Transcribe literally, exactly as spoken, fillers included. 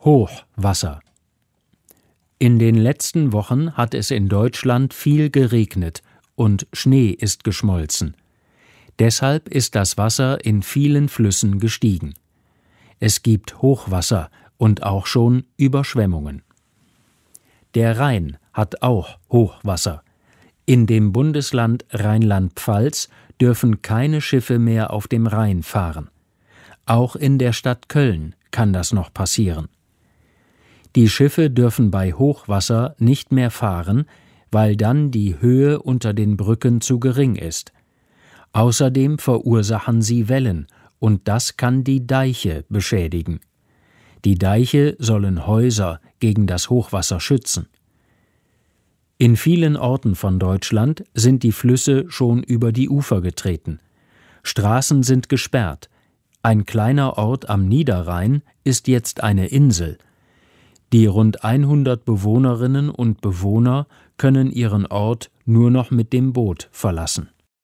Hochwasser. In den letzten Wochen hat es in Deutschland viel geregnet und Schnee ist geschmolzen. Deshalb ist das Wasser in vielen Flüssen gestiegen. Es gibt Hochwasser und auch schon Überschwemmungen. Der Rhein hat auch Hochwasser. In dem Bundesland Rheinland-Pfalz dürfen keine Schiffe mehr auf dem Rhein fahren. Auch in der Stadt Köln kann das noch passieren. Die Schiffe dürfen bei Hochwasser nicht mehr fahren, weil dann die Höhe unter den Brücken zu gering ist. Außerdem verursachen sie Wellen, und das kann die Deiche beschädigen. Die Deiche sollen Häuser gegen das Hochwasser schützen. In vielen Orten von Deutschland sind die Flüsse schon über die Ufer getreten. Straßen sind gesperrt. Ein kleiner Ort am Niederrhein ist jetzt eine Insel. Die rund hundert Bewohnerinnen und Bewohner können ihren Ort nur noch mit dem Boot verlassen.